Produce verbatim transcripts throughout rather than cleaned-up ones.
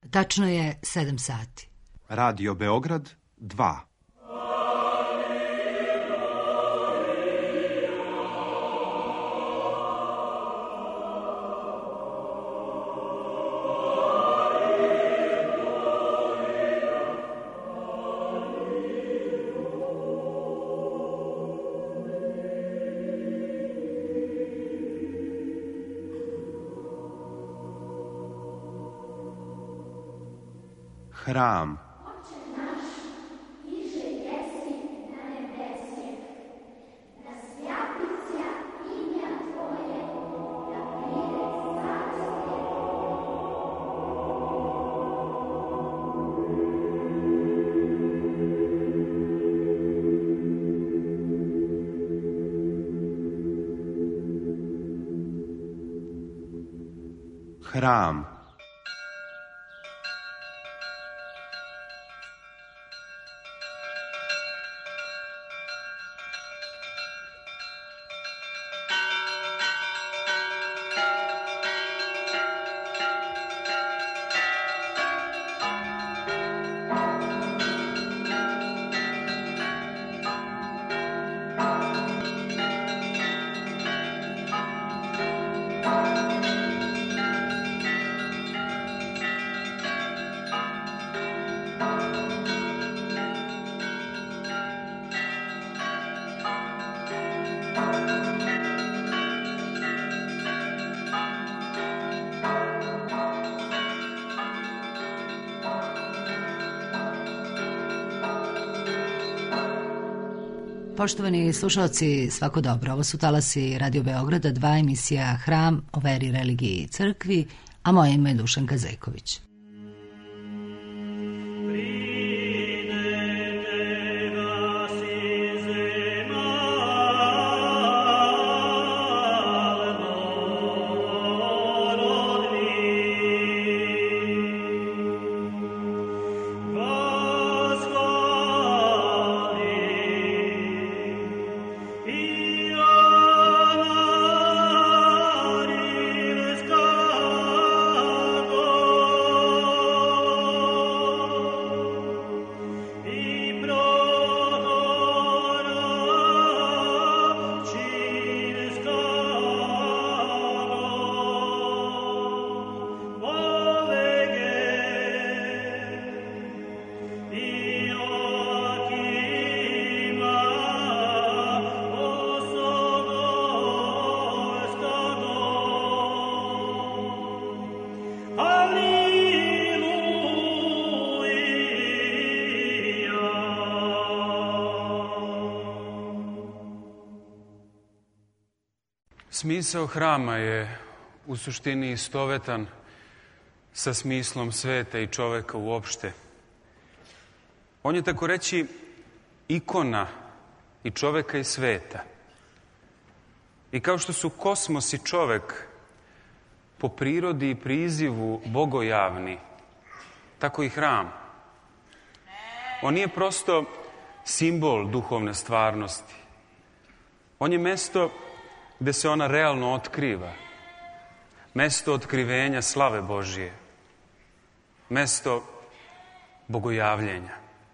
Tačno je sedam sati. Radio Beograd dva. Hram. Hram. Poštovani slušalci, svako dobro. Ovo su talasi Radio Beograda, dva, emisija Hram o veri, religiji i crkvi, a moje ime je Dušanka Zejković. Smisao hrama je u suštini istovetan sa smislom sveta i čoveka uopšte. On je, tako reći, ikona i čoveka i sveta. I kao što su kosmos i čovek po prirodi i prizivu bogojavni, tako i hram. On nije prosto simbol duhovne stvarnosti. On je mesto gde se ona realno otkriva. Mesto otkrivenja slave Božije. Mesto bogojavljenja.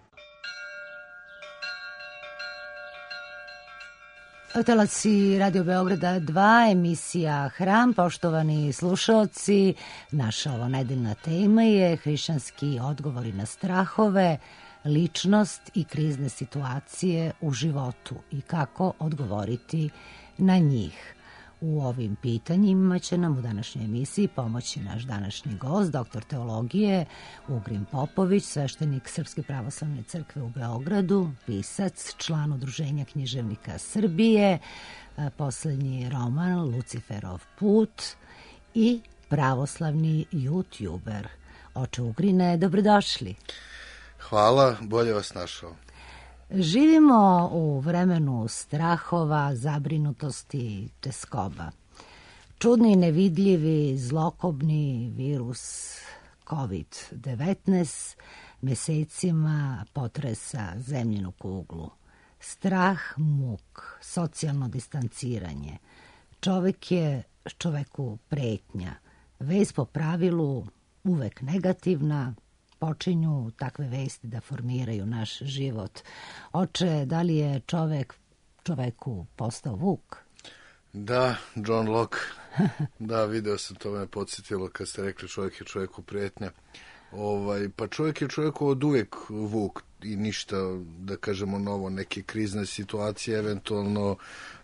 Talasi Radio Beograda dva, emisija Hram. Poštovani slušalci, naša ovo nedeljna tema je hrišćanski odgovori na strahove, ličnost i krizne situacije u životu i kako odgovoriti na njih. U ovim pitanjima će nam u današnjoj emisiji pomoći naš današnji gost, doktor teologije Ugrin Popović, sveštenik Srpske pravoslavne crkve u Beogradu, pisac, član Udruženja književnika Srbije, poslednji roman Luciferov put i pravoslavni youtuber. Oče Ugrine, dobrodošli. Hvala, bolje vas našao. Živimo u vremenu strahova, zabrinutosti, teskoba. Čudni, nevidljivi, zlokobni virus kovid devetnaest mesecima potresa zemljinu kuglu. Strah, muk, socijalno distanciranje. Čovek je čoveku pretnja. Vez po pravilu uvek negativna, počinju takve vesti da formiraju naš život. Oče, da li je čovek čoveku postao vuk? Da, John Locke. Da, video sam, to me podsjetilo kad ste rekli čovjek je čovjeku prijetnja. Ovaj, pa čovjek je čovjeku od uvijek vuk i ništa, da kažemo, novo, neke krizne situacije, eventualno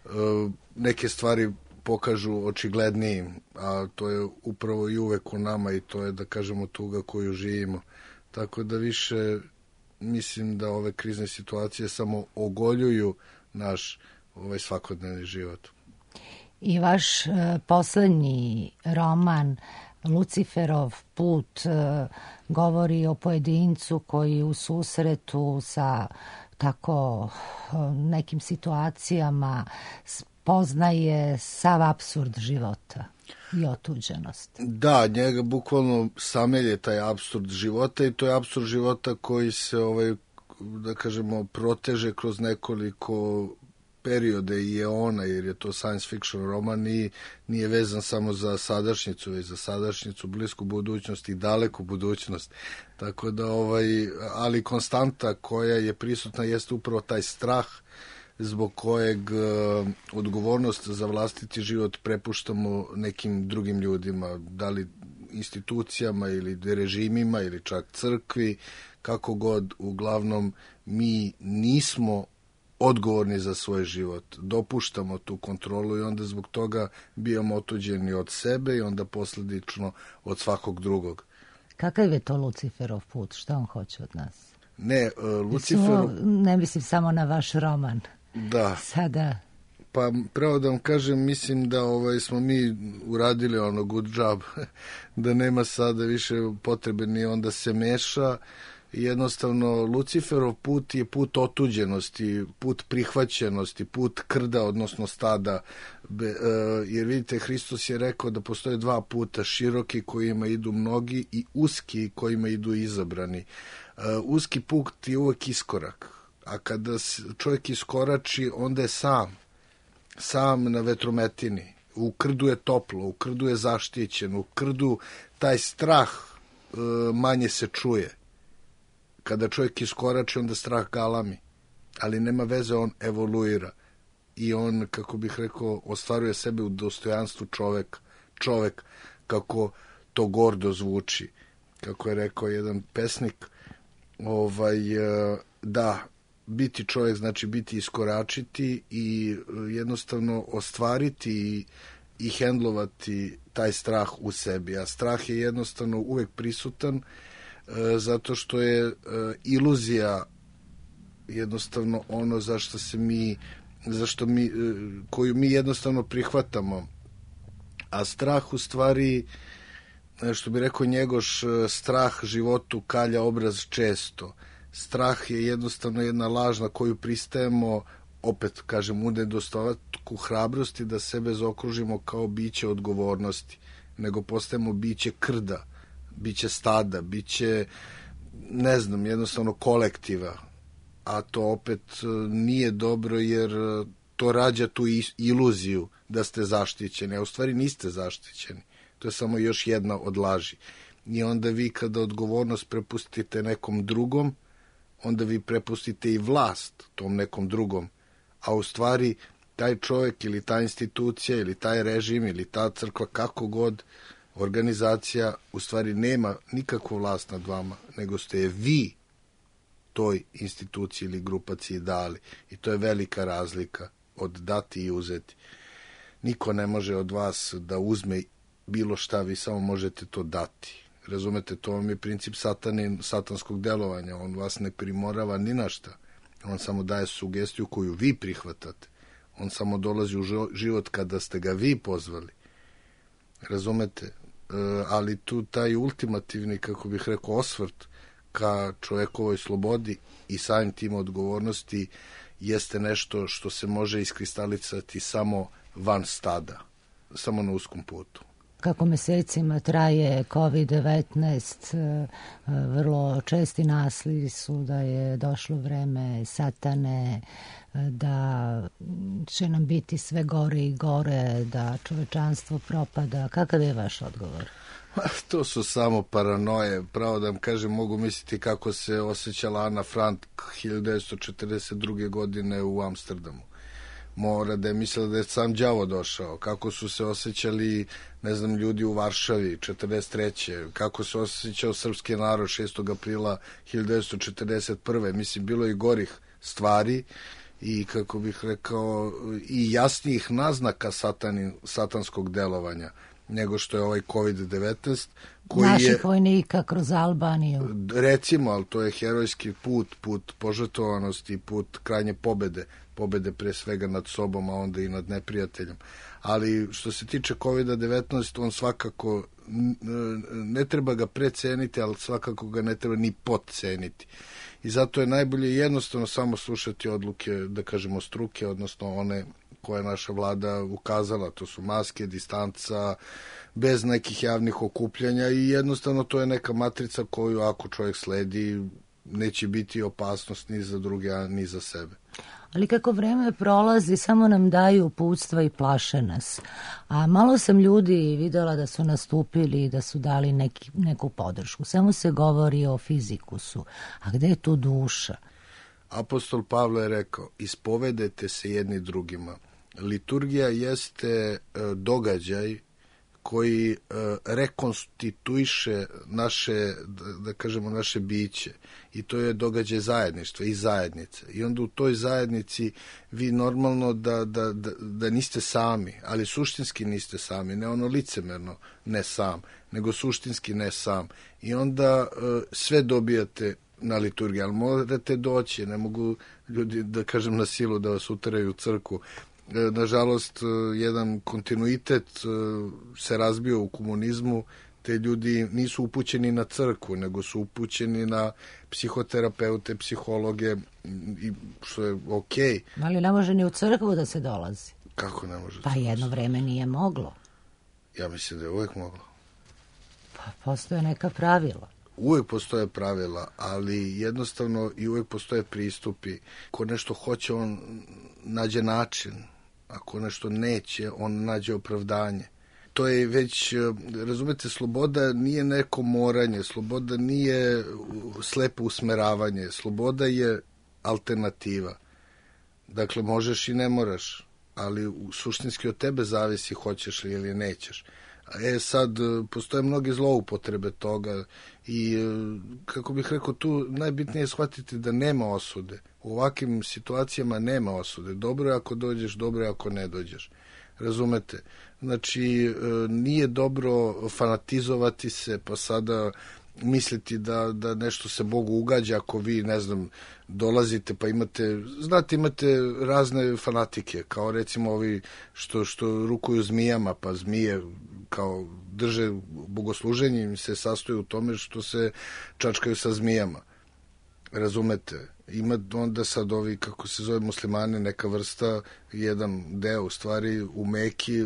neke stvari pokažu očiglednijim, a to je upravo i uvek u nama i to je, da kažemo, tuga koju živimo. Tako da više mislim da ove krizne situacije samo ogoljuju naš ovaj svakodnevni život. I vaš uh, poslednji roman Luciferov put uh, govori o pojedincu koji u susretu sa tako uh, nekim situacijama poznaje sav apsurd života i otuđenost. Da, njega bukvalno samelje taj apsurd života i to je apsurd života koji se, ovaj, da kažemo, proteže kroz nekoliko periode i eona, jer je to science fiction roman i nije vezan samo za sadašnjicu, već za sadašnjicu, blisku budućnost i daleku budućnost. Tako da, ovaj, ali konstanta koja je prisutna jeste upravo taj strah zbog kojeg uh, odgovornost za vlastiti život prepuštamo nekim drugim ljudima, da li institucijama ili režimima ili čak crkvi, kako god, uglavnom mi nismo odgovorni za svoj život, dopuštamo tu kontrolu i onda zbog toga bijemo otuđeni od sebe i onda posljedično od svakog drugog. Kakav je to Luciferov put? Šta on hoće od nas? Ne, uh, Luciferov... Ne mislim samo na vaš roman. Da. Sada... Pa pravo da vam kažem, mislim da ovaj, smo mi uradili ono good job, da nema sada više potrebe ni onda se meša. Jednostavno, Luciferov put je put otuđenosti, put prihvaćenosti, put krda, odnosno stada. Be, uh, jer vidite, Hristos je rekao da postoje dva puta, široki kojima idu mnogi i uski kojima idu izabrani. Uh, uski put je uvek iskorak, a kada čovjek iskorači, onda je sam. sam na vetrometini, u krdu je toplo, u krdu je zaštićen, u krdu taj strah e, manje se čuje. Kada čovjek iskorači, onda strah galami, ali nema veze, on evoluira i on, kako bih rekao, ostvaruje sebe u dostojanstvu čoveka, čovek, kako to gordo zvuči, kako je rekao jedan pesnik, ovaj, e, da, biti čovjek znači biti iskoračiti i jednostavno ostvariti i, i hendlovati taj strah u sebi. A strah je jednostavno uvek prisutan e, zato što je e, iluzija jednostavno ono zašto se mi, zašto mi, e, koju mi jednostavno prihvatamo. A strah u stvari, što bi rekao Njegoš, strah životu kalja obraz često. Strah je jednostavno jedna laž na koju pristajemo, opet kažem, u nedostatku hrabrosti da sebe zaokružimo kao biće odgovornosti, nego postajemo biće krda, biće stada, biće, ne znam, jednostavno kolektiva, a to opet nije dobro jer to rađa tu iluziju da ste zaštićeni, a u stvari niste zaštićeni. To je samo još jedna od laži. I onda vi kada odgovornost prepustite nekom drugom, onda vi prepustite i vlast tom nekom drugom, a u stvari taj čovjek ili ta institucija ili taj režim ili ta crkva, kako god, organizacija, u stvari nema nikakvu vlast nad vama, nego ste je vi toj instituciji ili grupaciji dali. I to je velika razlika od dati i uzeti. Niko ne može od vas da uzme bilo šta, vi samo možete to dati. Razumete, to vam je princip satanin, satanskog delovanja. On vas ne primorava ni na šta. On samo daje sugestiju koju vi prihvatate. On samo dolazi u život kada ste ga vi pozvali. Razumete? E, ali tu taj ultimativni, kako bih rekao, osvrt ka čovjekovoj slobodi i samim tim odgovornosti jeste nešto što se može iskristalisati samo van stada, samo na uskom putu. kako mesecima traje kovid devetnaest, vrlo česti naslovi su da je došlo vreme satane, da će nam biti sve gore i gore, da čovečanstvo propada. Kakav je vaš odgovor? To su samo paranoje. Pravo da vam kažem, mogu misliti kako se osjećala Ana Frank hiljadu devetsto četrdeset druge. godine u Amsterdamu. Mora da je mislila da je sam đavo došao. Kako su se osjećali, ne znam, ljudi u Varšavi četrdeset treće. Kako se osjećao srpski narod šestog aprila hiljadu devetsto četrdeset prve. Mislim, bilo je i gorih stvari i, kako bih rekao, i jasnijih naznaka satani, satanskog delovanja nego što je ovaj kovid devetnaest. Koji Naših je, vojnika kroz Albaniju. Recimo, ali to je herojski put, put požrtvovanosti, put krajnje pobede. Pobede pre svega nad sobom, a onda i nad neprijateljem. Ali što se tiče kovid devetnaest, on svakako ne treba ga preceniti, ali svakako ga ne treba ni podceniti. I zato je najbolje jednostavno samo slušati odluke, da kažemo, struke, odnosno one koje je naša vlada ukazala. To su maske, distanca, bez nekih javnih okupljanja i jednostavno to je neka matrica koju ako čovjek sledi neće biti opasnost ni za druge, a ni za sebe. Ali kako vreme prolazi, samo nam daju uputstva i plaše nas. A malo sam ljudi videla da su nastupili i da su dali neki, neku podršku. Samo se govori o fizikusu. A gde je tu duša? Apostol Pavle je rekao, ispovedajte se jedni drugima. Liturgija jeste događaj koji rekonstituiše naše, da kažemo, naše biće. I to je događaj zajedništva i zajednice. I onda u toj zajednici vi normalno da, da, da, da niste sami, ali suštinski niste sami, ne ono licemerno ne sam, nego suštinski ne sam. I onda sve dobijate na liturgiji, ali morate doći, ne mogu ljudi, da kažem, na silu da vas uteraju u crkvu. Nažalost, jedan kontinuitet se razbio u komunizmu, te ljudi nisu upućeni na crkvu, nego su upućeni na psihoterapeute, psihologe, i što je okej. Okay. Ali ne može ni u crkvu da se dolazi. Kako ne može? Pa jedno vreme nije moglo. Ja mislim da je uvek moglo. Pa postoje neka pravila. Uvek postoje pravila, ali jednostavno i uvek postoje pristupi. Ko nešto hoće, on nađe način. Ako nešto neće, on nađe opravdanje. To je već, razumete, sloboda nije neko moranje, sloboda nije slepo usmeravanje, sloboda je alternativa. Dakle, možeš i ne moraš, ali suštinski od tebe zavisi hoćeš li ili nećeš. E sad, postoje mnoge zloupotrebe toga i, kako bih rekao, tu najbitnije je shvatiti da nema osude. U ovakvim situacijama nema osude. Dobro je ako dođeš, dobro je ako ne dođeš. Razumete? Znači, nije dobro fanatizovati se, pa sada misliti da, da nešto se Bogu ugađa ako vi, ne znam, dolazite pa imate, znate, imate razne fanatike, kao recimo ovi što, što rukuju zmijama, pa zmije kao drže bogosluženje, im se sastoji u tome što se čačkaju sa zmijama. Razumete? Ima onda sad ovi, kako se zove, muslimani, neka vrsta, jedan deo u stvari u Meki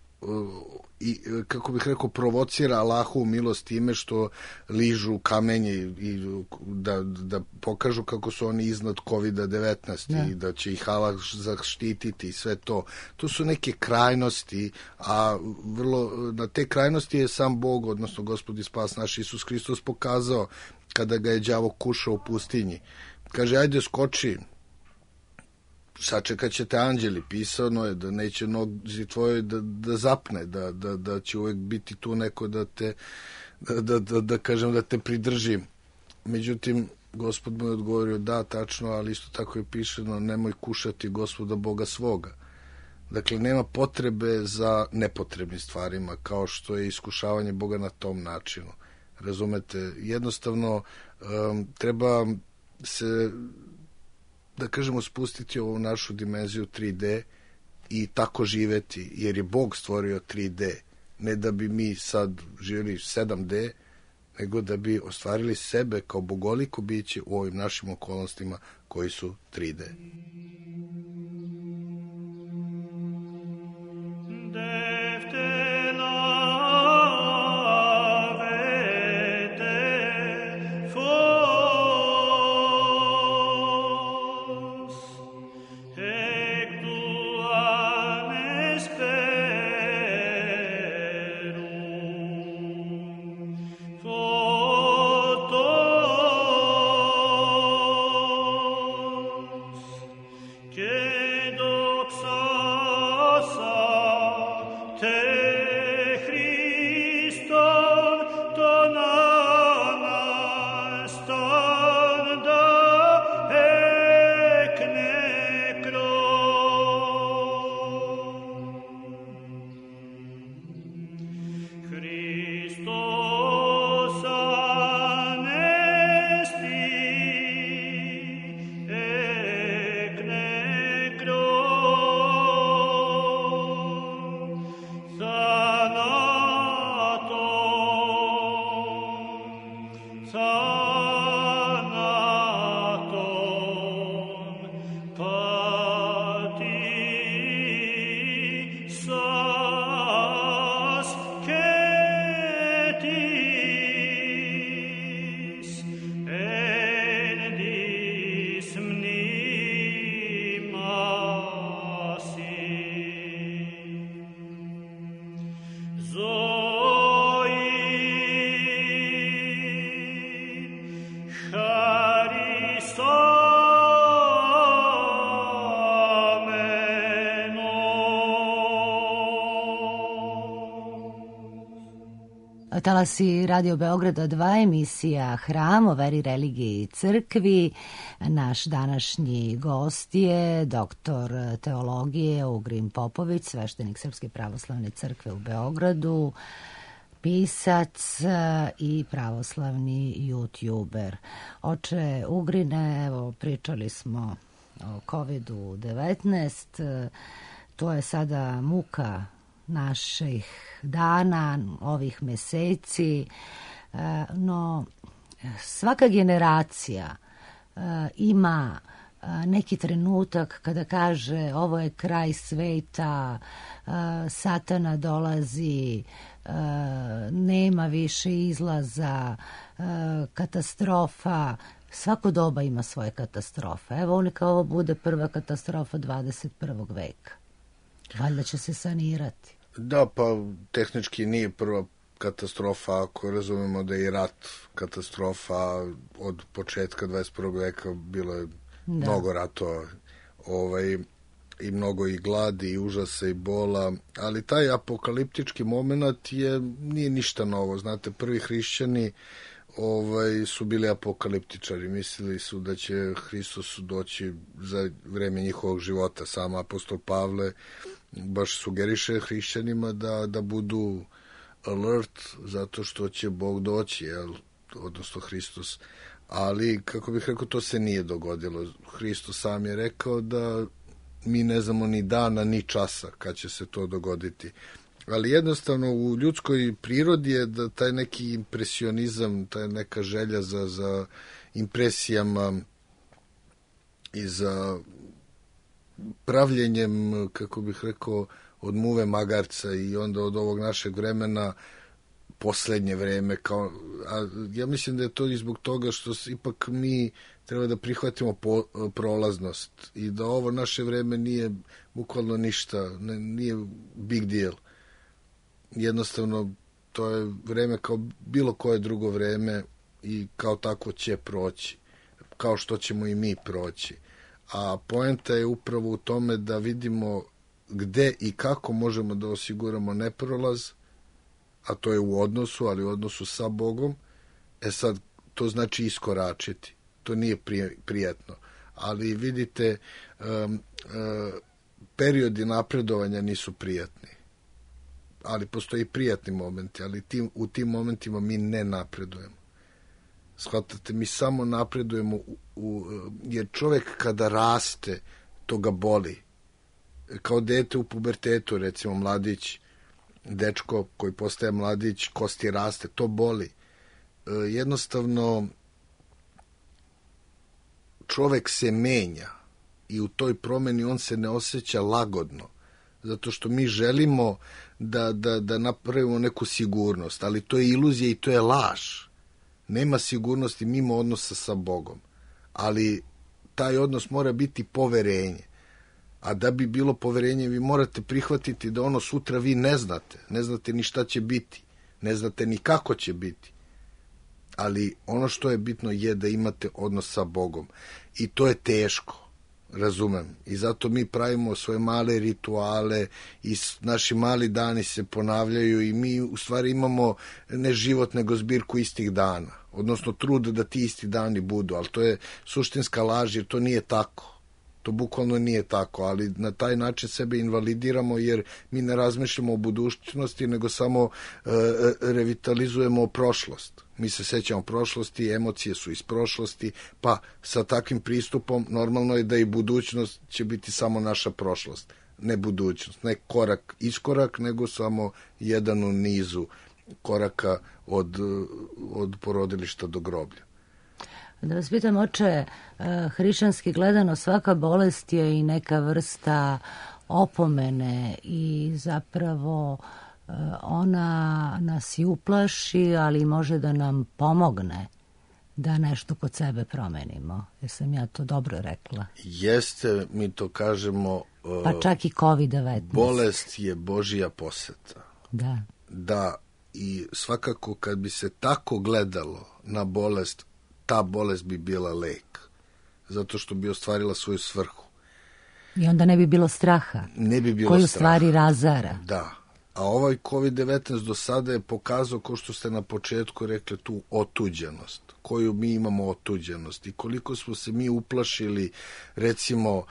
i, kako bih rekao, provocira Allahovu milost time što ližu kamenje i da, da pokažu kako su oni iznad kovid devetnaest ne. I da će ih Allah zaštititi i sve to. To su neke krajnosti, a vrlo na te krajnosti je sam Bog, odnosno Gospod i spas naš Isus Hristos pokazao kada ga je đavo kušao u pustinji. Kaže, ajde skoči, sačekat će te anđeli, pisano je da neće nozi tvoje da, da zapne, da, da, da će uvek biti tu neko da te, da, da, da, da kažem, da te pridrži. Međutim, Gospod mu je odgovorio, da, tačno, ali isto tako je pišeno, nemoj kušati Gospoda Boga svoga. Dakle, nema potrebe za nepotrebnim stvarima, kao što je iskušavanje Boga na tom načinu. Razumete? Jednostavno, um, treba se, da kažemo, spustiti ovu našu dimenziju tri de i tako živeti, jer je Bog stvorio tri de. Ne da bi mi sad živjeli sedam de, nego da bi ostvarili sebe kao bogoliko biće u ovim našim okolnostima koji su tri de. Defte la Talasi Radio Beograda dva, emisija Hram o veri, religiji i crkvi. Naš današnji gost je doktor teologije Ugrin Popović, sveštenik Srpske pravoslavne crkve u Beogradu, pisac i pravoslavni youtuber. Oče Ugrine, evo, pričali smo o kovidu devetnaest, to je sada muka naših dana, ovih meseci, no svaka generacija ima neki trenutak kada kaže ovo je kraj sveta, Satana dolazi, nema više izlaza, katastrofa. Svako doba ima svoje katastrofe. Evo neka ovo bude prva katastrofa dvadeset prvog veka. Valjda će se sanirati. Da, pa tehnički nije prva katastrofa, ako razumemo da je i rat katastrofa. Od početka dvadeset prvog veka bilo je da. mnogo ratova, ovaj, i mnogo i gladi, i užasa, i bola, ali taj apokaliptički moment je, nije ništa novo. Znate, prvi hrišćani ovaj, su bili apokaliptičari, mislili su da će Hristos doći za vreme njihovog života. Sam apostol Pavle baš sugeriše hrišćanima da, da budu alert, zato što će Bog doći, jel? Odnosno Hristos. Ali, kako bih rekao, to se nije dogodilo. Hristos sam je rekao da mi ne znamo ni dana, ni časa kad će se to dogoditi. Ali jednostavno u ljudskoj prirodi je da taj neki impresionizam, taj neka želja za, za impresijama i za pravljenjem, kako bih rekao, od muve magarca i onda od ovog našeg vremena poslednje vreme. Kao, a ja mislim da je to i zbog toga što ipak mi treba da prihvatimo po, prolaznost i da ovo naše vreme nije bukvalno ništa, ne, nije big deal. Jednostavno, to je vreme kao bilo koje drugo vreme i kao tako će proći, kao što ćemo i mi proći. A poenta je upravo u tome da vidimo gde i kako možemo da osiguramo neprolaz, a to je u odnosu, ali u odnosu sa Bogom. E sad, to znači iskoračiti. To nije prijatno. Ali vidite, um, um, periodi napredovanja nisu prijatni. Ali postoji prijatni momenti, ali tim, u tim momentima mi ne napredujemo. Shvatate, mi samo napredujemo, u, u, jer čovjek kada raste, to ga boli. Kao dete u pubertetu, recimo mladić, dečko koji postaje mladić, kosti raste, to boli. E, jednostavno, čovjek se menja i u toj promeni on se ne osjeća lagodno, zato što mi želimo da, da, da napravimo neku sigurnost, ali to je iluzija i to je laž. Nema sigurnosti mimo odnosa sa Bogom, ali taj odnos mora biti poverenje. A da bi bilo poverenje, vi morate prihvatiti da ono sutra vi ne znate. Ne znate ni šta će biti. Ne znate ni kako će biti. Ali ono što je bitno je da imate odnos sa Bogom. I to je teško. Razumem. I zato mi pravimo svoje male rituale i naši mali dani se ponavljaju i mi u stvari imamo ne život nego zbirku istih dana. Odnosno trud da ti isti dani budu. Ali to je suštinska laž jer to nije tako. To bukvalno nije tako, ali na taj način sebe invalidiramo jer mi ne razmišljamo o budućnosti, nego samo e, revitalizujemo prošlost. Mi se sećamo prošlosti, emocije su iz prošlosti, pa sa takvim pristupom normalno je da i budućnost će biti samo naša prošlost, ne budućnost, ne korak iskorak, nego samo jedan u nizu koraka od, od porodilišta do groblja. Da vas pitam, oče, hrišćanski gledano svaka bolest je i neka vrsta opomene i zapravo ona nas i uplaši, ali može da nam pomogne da nešto kod sebe promenimo. Jesam ja to dobro rekla? Jeste, mi to kažemo... Pa čak i kovid devetnaest. Bolest je Božija poseta. Da. Da, i svakako kad bi se tako gledalo na bolest, ta bolest bi bila lek. Zato što bi ostvarila svoju svrhu. I onda ne bi bilo straha. Ne bi bilo koju straha. Koju stvari razara. Da. A ovaj kovid devetnaest do sada je pokazao, kao što ste na početku rekli, tu otuđenost. Koju mi imamo otuđenost. I koliko smo se mi uplašili, recimo,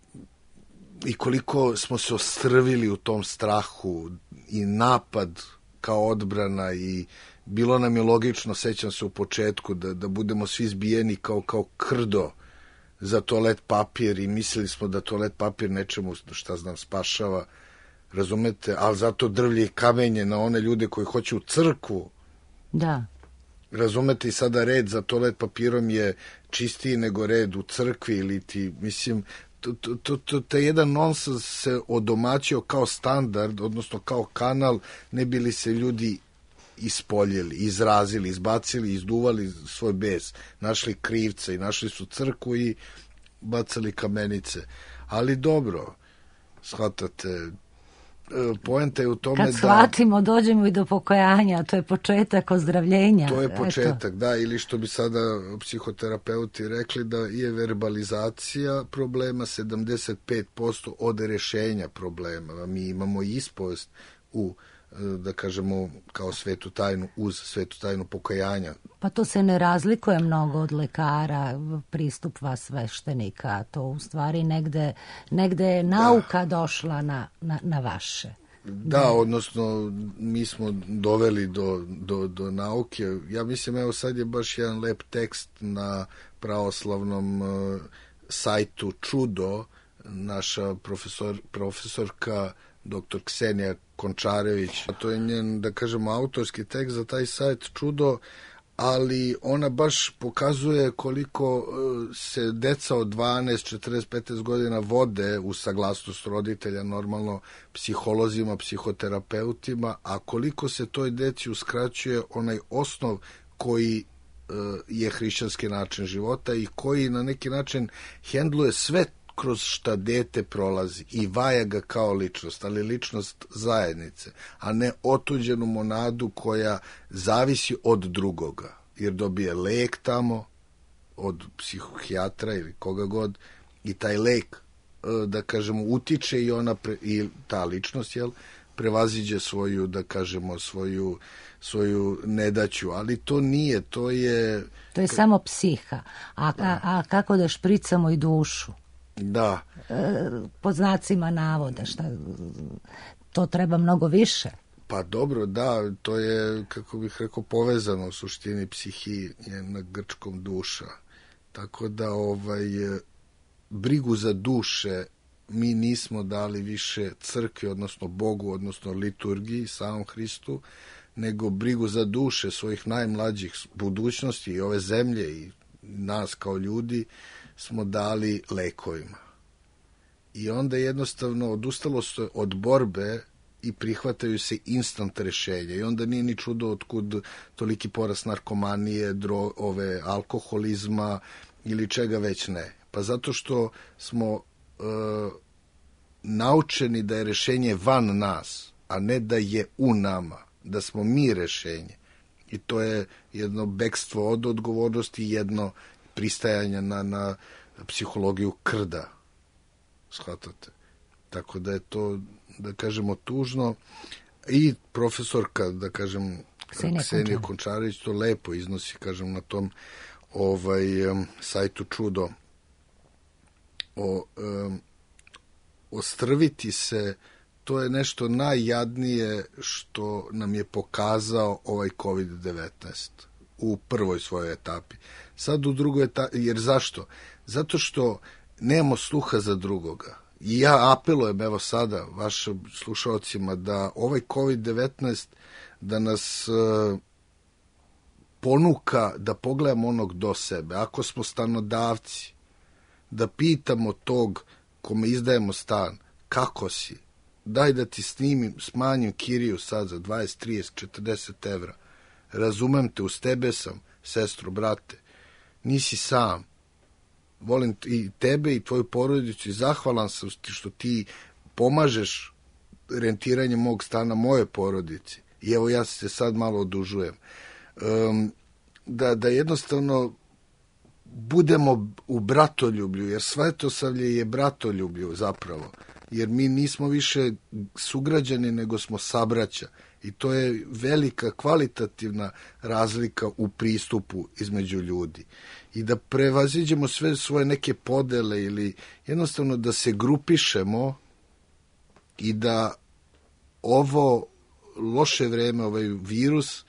i koliko smo se ostrvili u tom strahu i napad kao odbrana i bilo nam je logično, sećam se u početku, da, da budemo svi zbijeni kao, kao krdo za toalet papir i mislili smo da toalet papir nečemu, šta znam, spašava, razumete, ali zato drvlje i kamenje na one ljude koji hoće u crkvu. Da. Razumete, i sada red za toalet papirom je čistiji nego red u crkvi ili ti, mislim, to, to, to, to, to jedan nonsens se odomaćio kao standard, odnosno kao kanal, ne bili se ljudi ispoljili, izrazili, izbacili, izduvali svoj bes, našli krivca i našli su crkvu i bacali kamenice. Ali dobro, shvatate, poenta je u tome da... Kad shvatimo, dođemo i do pokajanja, to je početak ozdravljenja. To je početak, eto. Da, ili što bi sada psihoterapeuti rekli, da je verbalizacija problema sedamdeset pet posto od rešenja problema. Mi imamo ispovest u, da kažemo, kao svetu tajnu, uz svetu tajnu pokajanja. Pa to se ne razlikuje mnogo od lekara, pristup vas sveštenika, to u stvari negde, negde je nauka da. došla na, na, na vaše. Da, da, odnosno mi smo doveli do, do, do nauke. Ja mislim, evo sad je baš jedan lep tekst na pravoslavnom uh, sajtu Čudo, naša profesor, profesorka doktor Ksenija Končarević. To je njen, da kažemo, autorski tekst za taj sajt Čudo, ali ona baš pokazuje koliko se deca od dvanaest, četrnaest, petnaest godina vode u saglasnost roditelja, normalno psiholozima, psihoterapeutima, a koliko se toj deci uskraćuje onaj osnov koji je hrišćanski način života i koji na neki način hendluje sve kroz šta dete prolazi i vaja ga kao ličnost, ali ličnost zajednice, a ne otuđenu monadu koja zavisi od drugoga, jer dobije lek tamo od psihijatra ili koga god i taj lek, da kažemo, utiče i ona pre, i ta ličnost, jel, prevaziđe svoju, da kažemo, svoju svoju nedaću, ali to nije, to je... To je samo psiha. A, a, a kako da špricamo i dušu? Da. E, pod znacima navoda, šta, to treba mnogo više. Pa dobro, da, to je, kako bih rekao, povezano u suštini psihi je na grčkom duša. Tako da ovaj brigu za duše mi nismo dali više crkvi, odnosno Bogu, odnosno liturgiji, samom Hristu, nego brigu za duše svojih najmlađih budućnosti i ove zemlje i nas kao ljudi smo dali lekovima. I onda jednostavno odustalo se od borbe i prihvataju se instant rešenja. I onda nije ni čudo otkud toliki porast narkomanije, dro, ove, alkoholizma ili čega već ne. Pa zato što smo e, naučeni da je rešenje van nas, a ne da je u nama, da smo mi rešenje. I to je jedno bekstvo od odgovornosti, jedno pristajanje na, na psihologiju krda. Shvatate? Tako da je to, da kažemo, tužno. I profesorka, da kažem, Ksenija Končarević to lepo iznosi, kažem, na tom ovaj, um, sajtu Čudo. O, um, ostrviti se, to je nešto najjadnije što nam je pokazao ovaj kovid devetnaest u prvoj svojoj etapi. Sad u drugoj etapi, jer zašto? Zato što nemamo sluha za drugoga. I ja apelujem, evo sada, vašim slušalcima, da ovaj kovid devetnaest, da nas uh, ponuka da pogledamo onog do sebe. Ako smo stanodavci, da pitamo tog kome izdajemo stan, kako si? Daj da ti snimim, smanjim kiriju sad za dvadeset, trideset, četrdeset evra. Razumem te, uz tebe sam, sestro, brate. Nisi sam. Volim i tebe i tvoju porodicu i zahvalan sam ti što ti pomažeš rentiranje mog stana moje porodici. I evo ja se sad malo odužujem. Um, da, da jednostavno budemo u bratoljublju, jer svetosavlje je bratoljublju zapravo. Jer mi nismo više sugrađani, nego smo sabraća. I to je velika kvalitativna razlika u pristupu između ljudi. I da prevaziđemo sve svoje neke podele ili jednostavno da se grupišemo i da ovo loše vreme, ovaj virus,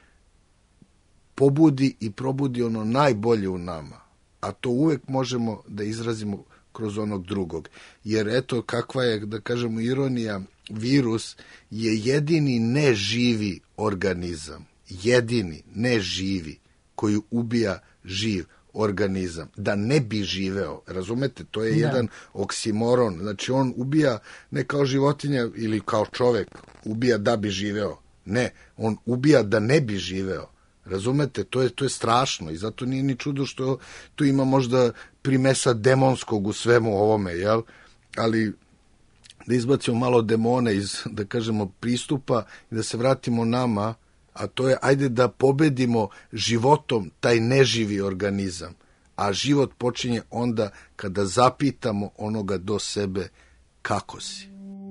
pobudi i probudi ono najbolje u nama. A to uvek možemo da izrazimo kroz onog drugog. Jer eto kakva je, da kažemo, ironija, virus je jedini neživi organizam. Jedini neživi koji ubija živ organizam. Da ne bi živeo. Razumete? To je da. jedan oksimoron. Znači on ubija ne kao životinja ili kao čovek. Ubija da bi živeo. Ne. On ubija da ne bi živeo. Razumete? To je, to je strašno i zato nije ni čudo što tu ima možda primesa demonskog u svemu ovome, jel? Ali da izbacimo malo demone iz, da kažemo, pristupa i da se vratimo nama, a to je, ajde da pobedimo životom taj neživi organizam. A život počinje onda kada zapitamo onoga do sebe kako si.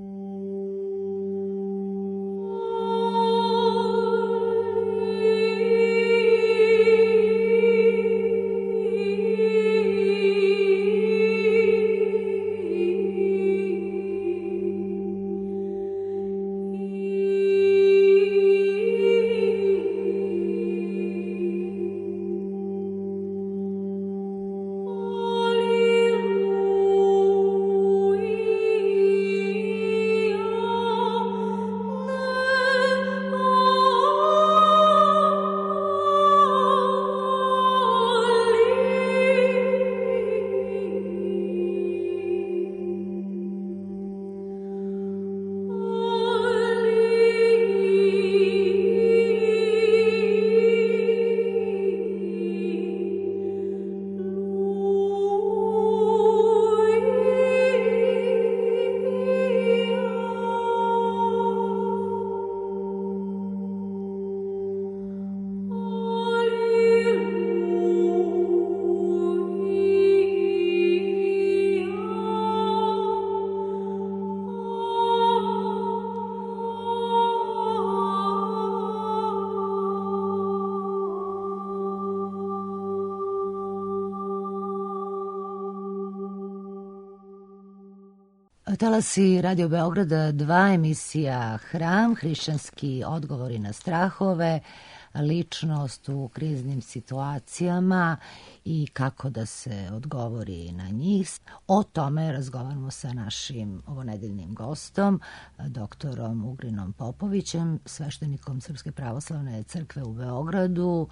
Talasi Radio Beograda dva, emisija Hram, hrišćanski odgovori na strahove, ličnost u kriznim situacijama i kako da se odgovori na njih. O tome razgovaramo sa našim ovonedeljnim gostom, doktorom Ugrinom Popovićem, sveštenikom Srpske pravoslavne crkve u Beogradu,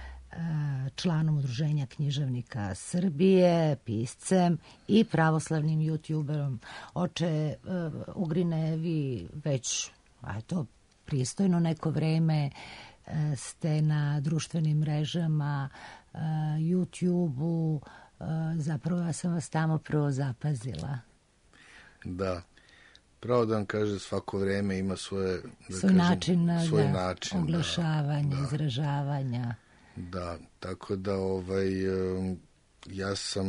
članom Udruženja književnika Srbije, piscem i pravoslavnim youtuberom. Oče Ugrine, vi već eto, pristojno neko vreme ste na društvenim mrežama, YouTube-u, zapravo ja sam vas tamo prvo zapazila. Da, pravo da vam kaže, svako vreme ima svoje, da svoj kažem, način, svoj da, način oglašavanja, da, izražavanja. Da, tako da ovaj, ja sam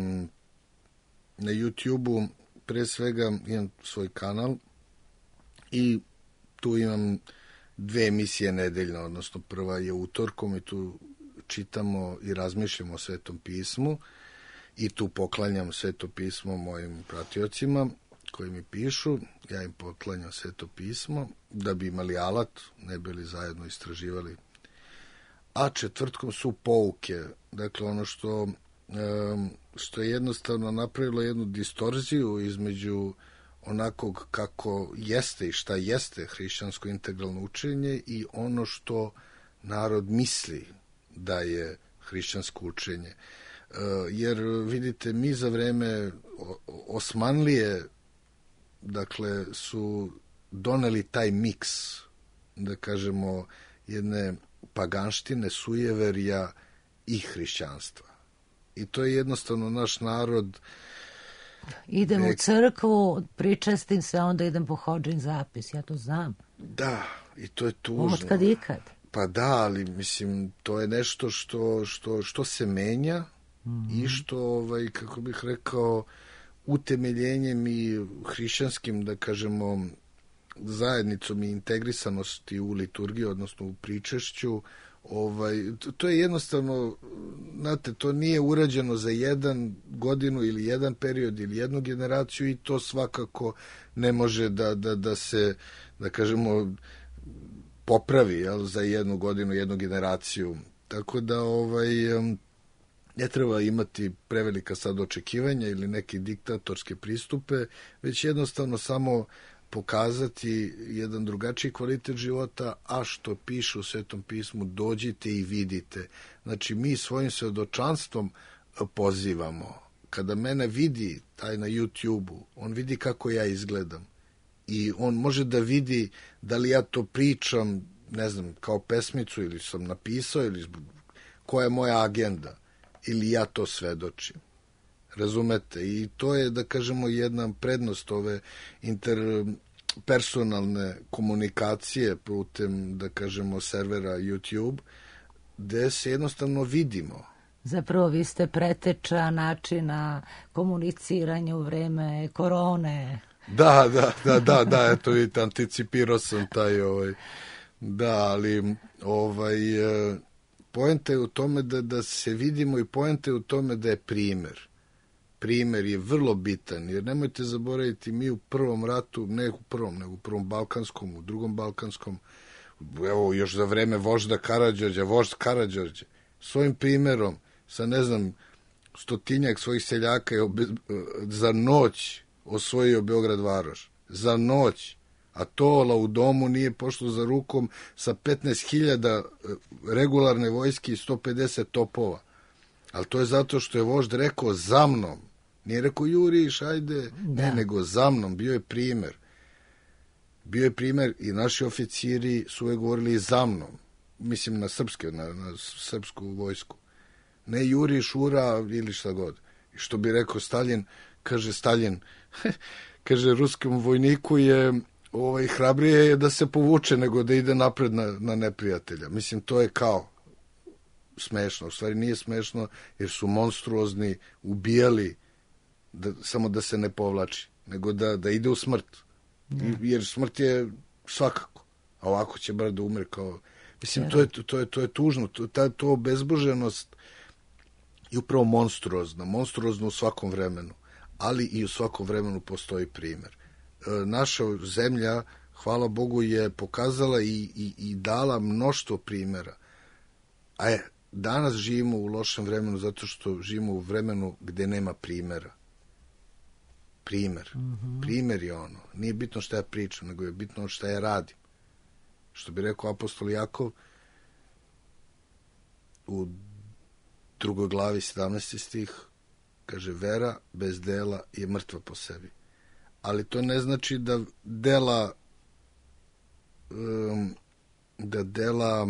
na YouTube-u, pre svega imam svoj kanal i tu imam dve emisije nedeljno, odnosno prva je utorkom i tu čitamo i razmišljamo o Svetom pismu i tu poklanjam Sveto pismo mojim pratiocima koji mi pišu, ja im poklanjam Sveto pismo da bi imali alat, ne bili zajedno istraživali. A četvrtkom su pouke, dakle ono što, što je jednostavno napravilo jednu distorziju između onakog kako jeste i šta jeste hrišćansko integralno učenje i ono što narod misli daje hrišćansko učenje. Jer vidite, mi za vreme Osmanlije, dakle, su doneli taj miks, da kažemo, jedne paganštine, sujeverja i hrišćanstva. I to je jednostavno naš narod. Idem u crkvu, pričestim se, onda idem po hodžin zapis, ja to znam. Da, i to je tužno. Od kad ikad. Pa da, ali mislim, to je nešto što, što, što se menja mm-hmm. i što, ovaj, kako bih rekao, utemeljenjem i hrišćanskim, da kažemo, zajednicom i integrisanosti u liturgiji, odnosno u pričešću, ovaj, to, to je jednostavno, znate, to nije urađeno za jedan godinu ili jedan period ili jednu generaciju i to svakako ne može da, da, da se, da kažemo, popravi, jel, za jednu godinu, jednu generaciju. Tako da, ovaj, ne treba imati prevelika sad očekivanja ili neke diktatorske pristupe, već jednostavno samo pokazati jedan drugačiji kvalitet života, a što piše u Svetom pismu, dođite i vidite. Znači, mi svojim svedočanstvom pozivamo. Kada mene vidi taj na YouTube-u, on vidi kako ja izgledam. I on može da vidi da li ja to pričam, ne znam, kao pesmicu ili sam napisao, ili koja je moja agenda, ili ja to svedočim. Razumete? I to je, da kažemo, jedna prednost ove interpersonalne komunikacije putem, da kažemo, servera YouTube, gde se jednostavno vidimo. Zapravo vi ste preteča načina komuniciranja u vreme korone. Da, da, da, da, da, eto vidite, anticipirao sam taj, ovaj, da, ali, ovaj, poenta je u tome da, da se vidimo i poenta je u tome da je primer. Primer je vrlo bitan, jer nemojte zaboraviti, mi u prvom ratu, ne u prvom, nego u prvom balkanskom, u drugom balkanskom, evo, još za vreme vožda Karađorđa, vožd Karađorđe, svojim primerom, sa, ne znam, stotinjak svojih seljaka je obe, za noć osvojio Beograd Varoš. Za noć. A Tola u domu nije pošlo za rukom sa petnaest hiljada regularne vojske i sto pedeset topova. Ali to je zato što je vožd rekao za mnom. Nije rekao Juriš, ajde. Da. Ne, nego za mnom. Bio je primer. Bio je primer i naši oficiri su uvek govorili za mnom. Mislim na srpske, na, na srpsku vojsku. Ne Juriš, ura ili šta god. I što bi rekao Stalin, kaže Stalin, kaže ruskom vojniku je ovaj, hrabrije je da se povuče nego da ide napred na, na neprijatelja. Mislim, to je kao smešno. U stvari nije smešno jer su monstruozni, ubijali da, samo da se ne povlači, nego da, da ide u smrt. Ne. Jer smrt je svakako. A ovako će bar da umre kao... Mislim, to je, to je, to je tužno. To, ta, to bezboženost je upravo monstruozna. Monstruozna u svakom vremenu. Ali i u svakom vremenu postoji primer. E, naša zemlja, hvala Bogu, je pokazala i, i, i dala mnoštvo primera. A je, danas živimo u lošem vremenu zato što živimo u vremenu gde nema primera. Primer. Mm-hmm. Primer je ono. Nije bitno šta ja pričam, nego je bitno šta ja radim. Što bi rekao apostol Jakov u drugoj glavi sedamnaesti stih, kaže, vera bez dela je mrtva po sebi. Ali to ne znači da dela um, da dela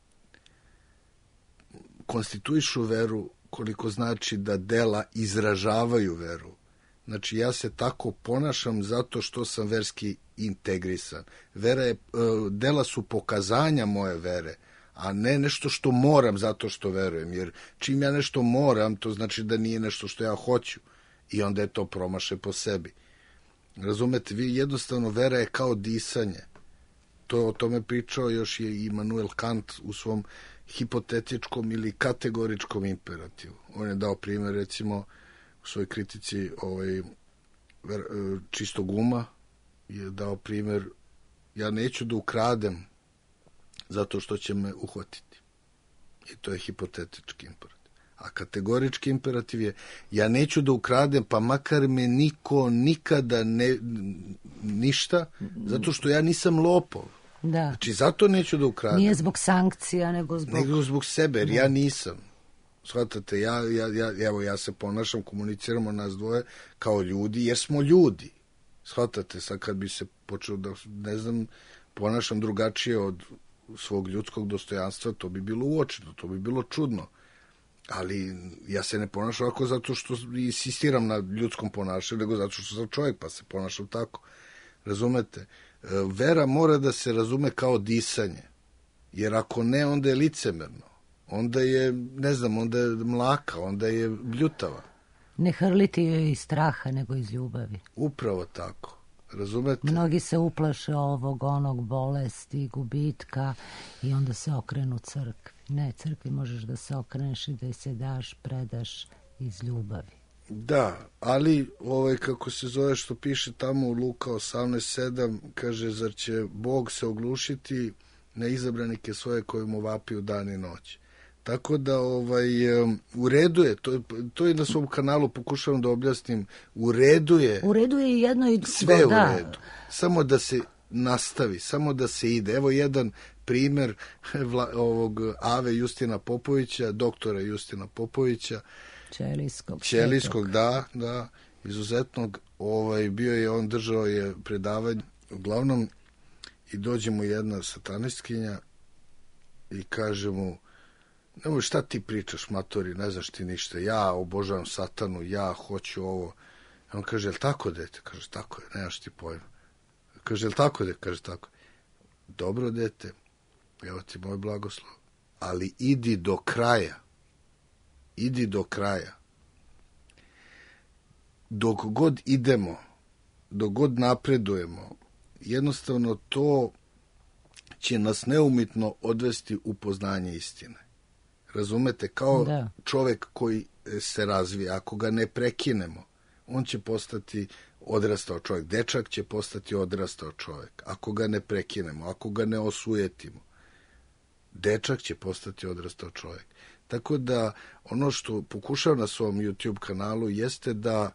konstituišu veru koliko znači da dela izražavaju veru. Znači, ja se tako ponašam zato što sam verski integrisan. Vera je, dela su pokazanja moje vere, a ne nešto što moram zato što verujem. Jer čim ja nešto moram, to znači da nije nešto što ja hoću. I onda je to promaše po sebi. Razumete, vi jednostavno, vera je kao disanje. To o tome pričao još je Immanuel Kant u svom hipotetičkom ili kategoričkom imperativu. On je dao primjer, recimo, u svojoj kritici ovaj, čistog uma, je dao primjer, ja neću da ukradem zato što će me uhvatiti. I to je hipotetički imperativ. A kategorički imperativ je, ja neću da ukradem, pa makar me niko nikada ne, ništa, zato što ja nisam lopov. Da. Znači, zato neću da ukradem. Nije zbog sankcija, nego zbog... Nego zbog sebe, jer da. Ja nisam. Shvatate, ja, ja, ja, evo, ja se ponašam, komuniciramo nas dvoje kao ljudi, jer smo ljudi. Shvatate, sad kad bi se počeo da, ne znam, ponašam drugačije od svog ljudskog dostojanstva, to bi bilo uočeno, to bi bilo čudno. Ali ja se ne ponašam ovako zato što insistiram na ljudskom ponašanju, nego zato što sam čovjek, pa se ponašam tako. Razumete? Vera mora da se razume kao disanje, jer ako ne, onda je licemerno. Onda je, ne znam, onda je mlaka, onda je bljutava. Ne hrliti joj iz straha, nego iz ljubavi. Upravo tako. Razumete? Mnogi se uplaše ovog, onog, bolesti, gubitka i onda se okrenu crkvi. Ne, crkvi možeš da se okreneš i da se daš, predaš iz ljubavi. Da, ali ovaj, kako se zove što piše tamo u Luka osamnaest sedam, kaže, zar će Bog se oglušiti na izabranike svoje koje mu vapi u dan i noć. Tako da ovaj, u redu je, to, to je na svom kanalu, pokušavam da objasnim, u redu je. U redu je jedno i drugo, sve u da. redu. Samo da se nastavi, samo da se ide. Evo jedan primer vla, ovog Ave Justina Popovića, doktora Justina Popovića. Ćelijskog. Ćelijskog, da, da, izuzetnog. Ovaj, bio je, on držao je predavanje, uglavnom, i dođe mu jedna satanistkinja i kaže mu, nemoj, šta ti pričaš, matori, ne znaš ti ništa, ja obožavam satanu, ja hoću ovo. A on kaže, jel tako, dete? Kaže, tako je, nemaš ti pojma. Kaže, jel tako, dete? Kaže, tako je. Dobro, dete, evo ti moj blagoslov, ali idi do kraja. Idi do kraja. Dok god idemo, dok god napredujemo, jednostavno to će nas neumitno odvesti u poznanje istine. Razumete, kao da. Čovek koji se razvija, ako ga ne prekinemo, on će postati odrastao čovjek. Dečak će postati odrastao čovjek. Ako ga ne prekinemo, ako ga ne osujetimo, dečak će postati odrastao čovjek. Tako da ono što pokušavam na svom YouTube kanalu jeste da,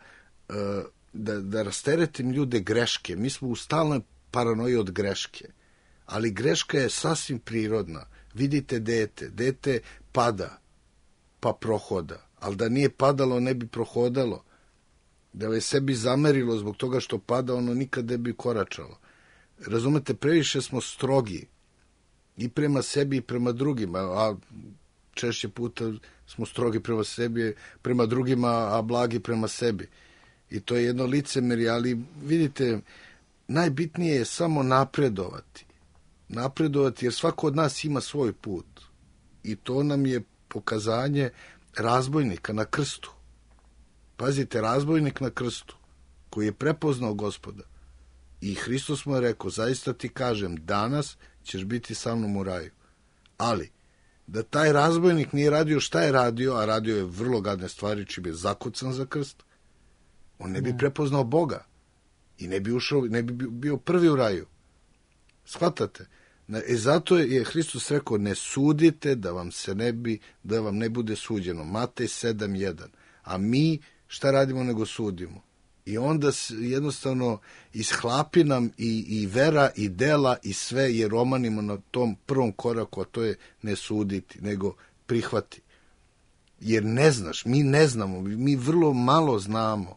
da, da rasteretim ljude greške. Mi smo u stalnoj paranoji od greške, ali greška je sasvim prirodna. Vidite dete, dete pada, pa prohoda, ali da nije padalo, ne bi prohodalo. Da je sebi zamerilo zbog toga što pada, ono nikad ne bi koračalo. Razumete, previše smo strogi i prema sebi i prema drugima, a češće puta smo strogi prema sebi, prema drugima, a blagi prema sebi. I to je jedno licemerje, ali vidite, najbitnije je samo napredovati. Napredovati, jer svako od nas ima svoj put. I to nam je pokazanje razbojnika na krstu. Pazite, razbojnik na krstu, koji je prepoznao Gospoda. I Hristos mu je rekao, zaista ti kažem, danas ćeš biti sa mnom u raju. Ali, da taj razbojnik nije radio šta je radio, a radio je vrlo gadne stvari, čim je zakucan za krst, on ne bi prepoznao Boga i ne bi ušao, ne bi bio prvi u raju. Shvatate? E zato je Hristos rekao, ne sudite da vam se ne bi, da vam ne bude suđeno. Matej sedam jedan. A mi šta radimo nego sudimo? I onda jednostavno ishlapi nam i, i vera i dela i sve, jer romanimo na tom prvom koraku, a to je ne suditi, nego prihvati. Jer ne znaš, mi ne znamo, mi vrlo malo znamo,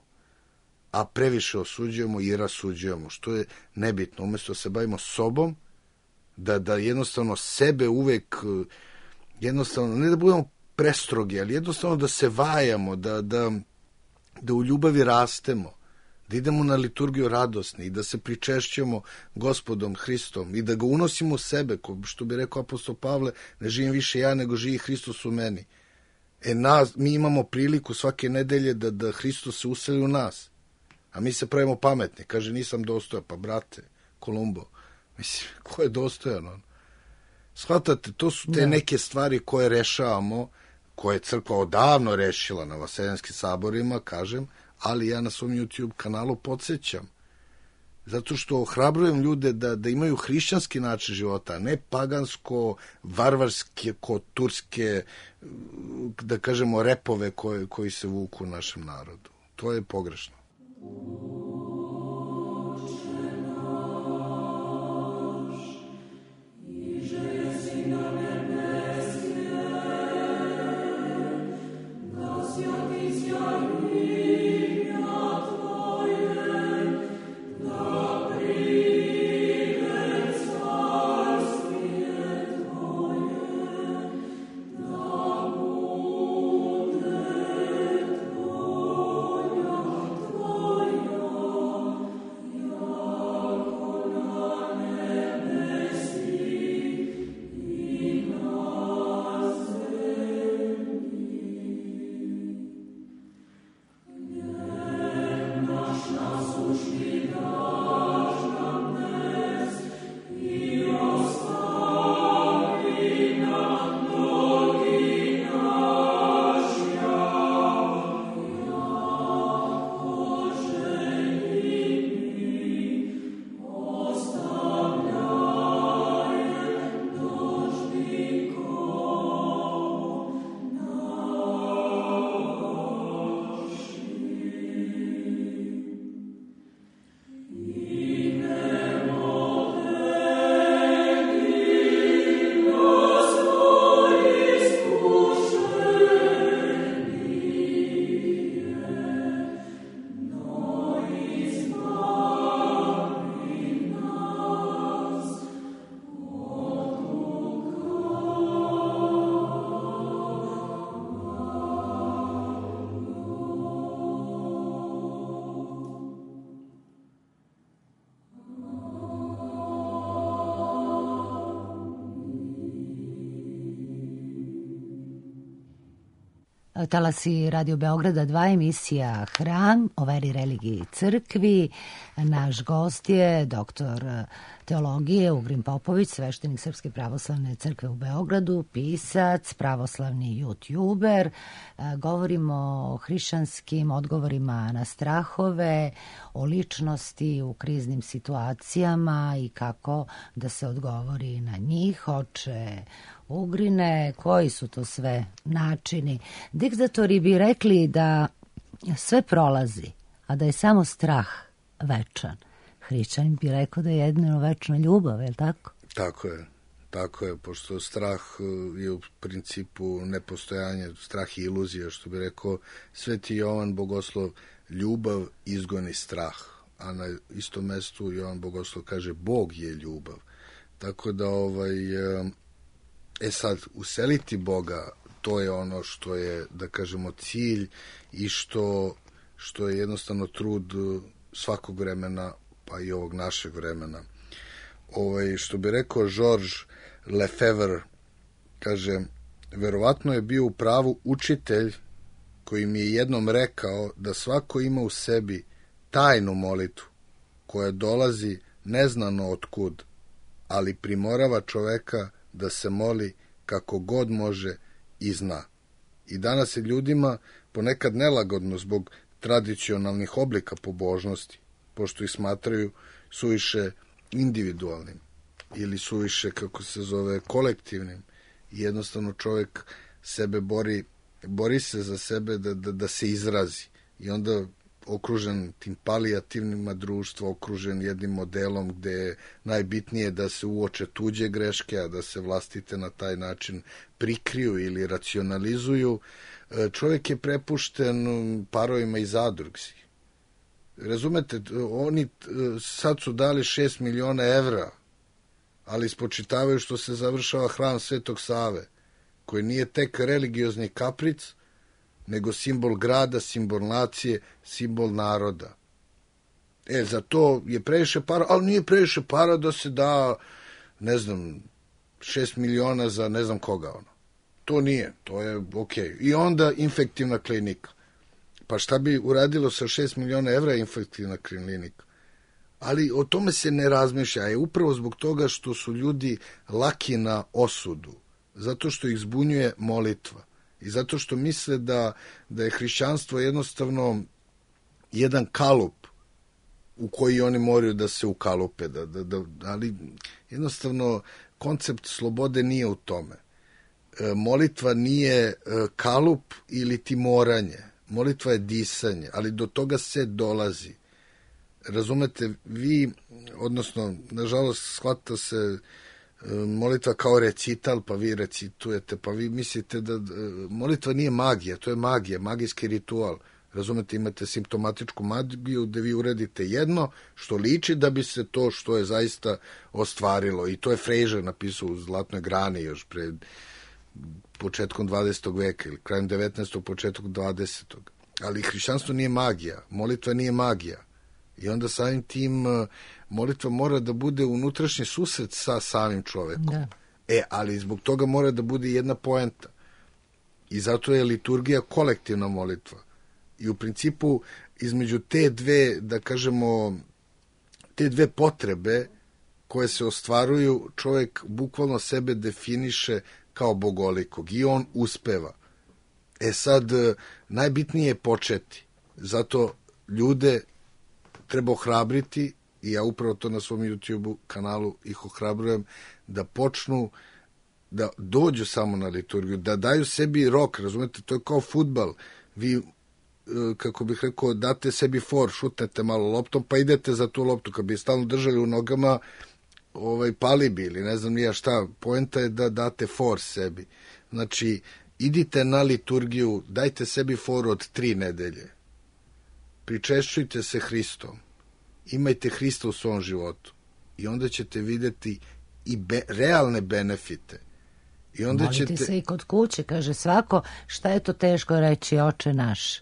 a previše osuđujemo i rasuđujemo, što je nebitno. Umjesto se bavimo sobom, da, da jednostavno sebe uvek, jednostavno, ne da budemo prestrogi, ali jednostavno da se vajamo, da, da, da u ljubavi rastemo, da idemo na liturgiju radosni i da se pričešćujemo Gospodom Hristom i da ga unosimo u sebe, što bi rekao apostol Pavle, ne živim više ja, nego živi Hristos u meni. E, nas, mi imamo priliku svake nedelje da, da Hristos se useli u nas, a mi se pravimo pametni. Kaže, nisam dostojan, pa brate, Kolumbo, mislim, ko je dostojan on? Shvatate, to su te neke stvari koje rešavamo, koje je crkva odavno rešila na vaseljanskim saborima, kažem, ali ja na svom YouTube kanalu podsjećam. Zato što ohrabrujem ljude da, da imaju hrišćanski način života, ne pagansko, varvarske, ko turske, da kažemo, repove koje, koji se vuku u našem narodu. To je pogrešno. Talasi Radio Beograda dva, emisija Hram o veri, religiji i crkvi. Naš gost je doktor teologije Ugrin Popović, sveštenik Srpske pravoslavne crkve u Beogradu, pisac, pravoslavni youtuber. Govorimo o hrišćanskim odgovorima na strahove, o ličnosti u kriznim situacijama i kako da se odgovori na njih. Oče Ugrine, koji su to sve načini? Diktatori bi rekli da sve prolazi, a da je samo strah večan. Hrišćanin bi rekao da je jedino večna ljubav, je li tako? Tako je, tako je, pošto strah je u principu nepostojanje, strah je iluzija, što bi rekao Sveti Jovan Bogoslov, ljubav izgoni strah, a na istom mestu Jovan Bogoslov kaže Bog je ljubav. Tako da ovaj... E sad, useliti Boga, to je ono što je, da kažemo, cilj i što, što je jednostavno trud svakog vremena, pa i ovog našeg vremena. Ovaj, što bi rekao Georges Lefebvre, kaže, verovatno je bio u pravu učitelj koji mi je jednom rekao da svako ima u sebi tajnu molitvu koja dolazi neznano otkud, ali primorava čoveka da se moli kako god može i zna. I danas je ljudima ponekad nelagodno zbog tradicionalnih oblika pobožnosti, pošto ih smatraju suviše individualnim ili suviše, kako se zove, kolektivnim. I jednostavno čovjek sebe bori, bori se za sebe da, da, da se izrazi. I onda okružen tim palijativnima društva, okružen jednim modelom gde je najbitnije da se uoče tuđe greške, a da se vlastite na taj način prikriju ili racionalizuju, čovjek je prepušten parovima i zadrugsi. Razumete, oni sad su dali šest miliona evra, ali spočitavaju što se završava hram Svetog Save, koji nije tek religiozni kapric, nego simbol grada, simbol nacije, simbol naroda. E, za to je previše para, ali nije previše para da se da, ne znam, šest miliona za ne znam koga, ono. To nije, to je okej. Okay. I onda infektivna klinika. Pa šta bi uradilo sa šest miliona evra infektivna klinika? Ali o tome se ne razmišlja, a je upravo zbog toga što su ljudi laki na osudu, zato što ih zbunjuje molitva. I zato što misle da, da je hrišćanstvo jednostavno jedan kalup u koji oni moraju da se ukalupe. Da, da, da, ali jednostavno koncept slobode nije u tome. E, molitva nije e, kalup ili ti moranje. Molitva je disanje, ali do toga se dolazi. Razumete, vi, odnosno, nažalost, shvata se molitva kao recital, pa vi recitujete, pa vi mislite da molitva nije magija, to je magija, magijski ritual. Razumete, imate simptomatičku magiju gde vi uradite jedno što liči da bi se to što je zaista ostvarilo. I to je Fraser napisao u Zlatnoj grani još pred početkom dvadesetog veka ili krajem devetnaestog, početkom dvadesetog. Ali hrišćanstvo nije magija, molitva nije magija. I onda samim tim molitva mora da bude unutrašnji susret sa samim čovekom. Da. E, ali zbog toga mora da bude jedna poenta. I zato je liturgija kolektivna molitva. I u principu između te dve, da kažemo, te dve potrebe koje se ostvaruju, čovjek bukvalno sebe definiše kao bogolikog i on uspeva. E sad, najbitnije je početi. Zato ljude treba ohrabriti, i ja upravo to na svom YouTube kanalu ih ohrabrujem, da počnu da dođu samo na liturgiju, da daju sebi rok, razumete, to je kao fudbal. Vi, kako bih rekao, date sebi for, šutnete malo loptom, pa idete za tu loptu. Kad bi stalno držali u nogama, ovaj, pali bi ili ne znam nija šta. Poenta je da date for sebi. Znači, idite na liturgiju, dajte sebi for od tri nedelje. Pričešćujte se Hristom. Imajte Hrista u svom životu. I onda ćete videti i be, realne benefite. I onda molite ćete... se i kod kuće, kaže svako, šta je to teško reći, Oče naš?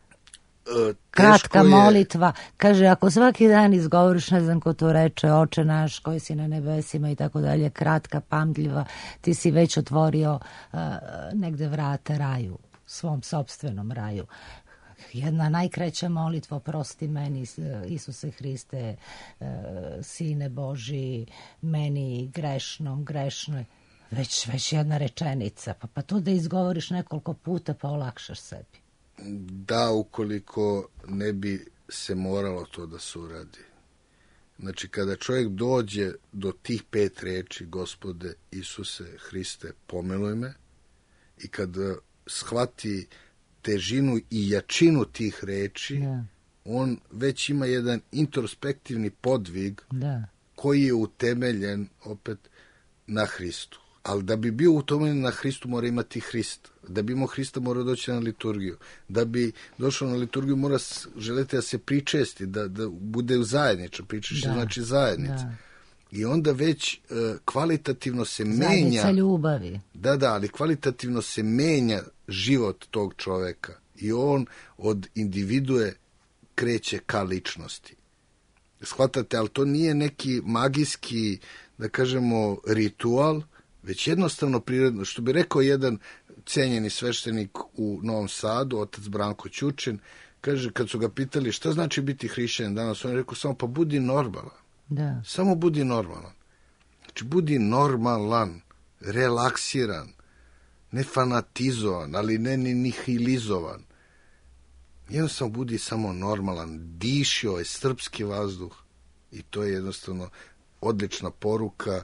E, Kratka je... molitva. Kaže, ako svaki dan izgovoriš, ne znam ko to reče, Oče naš koji si na nebesima i tako dalje, kratka, pamtljiva, ti si već otvorio uh, negde vrata raju svom sopstvenom raju. Jedna najkraća molitva, oprosti meni, Isuse Hriste, Sine Boži, meni grešnom, grešnoj, već, već jedna rečenica, pa, pa to da izgovoriš nekoliko puta pa olakšaš sebi. Da, ukoliko ne bi se moralo to da se uradi. Znači, kada čovjek dođe do tih pet reči, Gospode Isuse Hriste, pomiluj me, i kada shvati težinu i jačinu tih reči, da. On već ima jedan introspektivni podvig da. Koji je utemeljen opet na Hristu. Ali da bi bio utemeljen na Hristu mora imati Hrist. Da bi imao Hrista mora doći na liturgiju. Da bi došao na liturgiju mora želeti da se pričesti, da, da bude u zajedniča. Pričešće da. Znači zajednica. Da. I onda već uh, kvalitativno se menja... Zajednica ljubavi. Da, da, ali kvalitativno se menja život tog čoveka. I on od individue kreće ka ličnosti. Shvatate, ali to nije neki magijski, da kažemo, ritual, već jednostavno prirodno. Što bi rekao jedan cenjeni sveštenik u Novom Sadu, otac Branko Ćučin, kaže, kad su ga pitali šta znači biti hrišćanin danas, on je rekao samo, pa budi normalan. Da. Samo budi normalan. Znači, budi normalan, relaksiran, ne fanatizovan, ali ne ni nihilizovan. Jednostavno budi samo normalan, diši ovaj srpski vazduh i to je jednostavno odlična poruka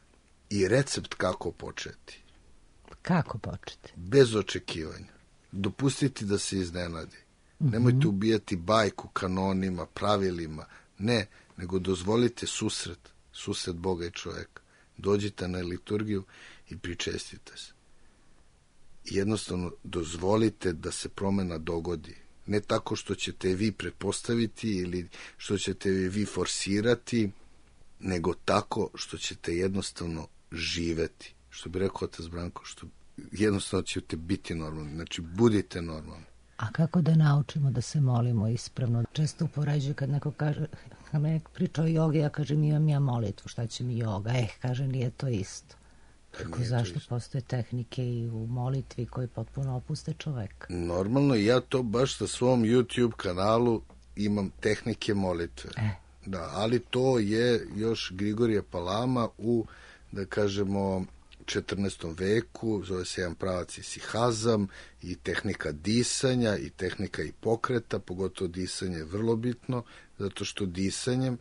i recept kako početi. Kako početi? Bez očekivanja. Dopustiti da se iznenadi. Mm-hmm. Nemojte ubijati bajku kanonima, pravilima. Ne, nego dozvolite susret, susret Boga i čovjeka. Dođite na liturgiju i pričestite se. Jednostavno dozvolite da se promena dogodi. Ne tako što ćete vi pretpostaviti ili što ćete vi forsirati, nego tako što ćete jednostavno živeti. Što bi rekao otac Branko, što jednostavno ćete biti normalni. Znači, budite normalni. A kako da naučimo da se molimo ispravno? Često upoređuju kad neko kaže, kad me priča o jogi, ja kažem imam ja molitvu, šta će mi joga? Eh, kaže, nije to isto. Kako, zašto isto. Postoje tehnike i u molitvi koji potpuno opuste čoveka? Normalno, ja to baš na svom YouTube kanalu imam tehnike molitve. Eh. Da, ali to je još Grigorije Palama u, da kažemo, četrnaestom veku, zove se jedan pravac isihazam i tehnika disanja i tehnika i pokreta, pogotovo disanje je vrlo bitno, zato što disanjem,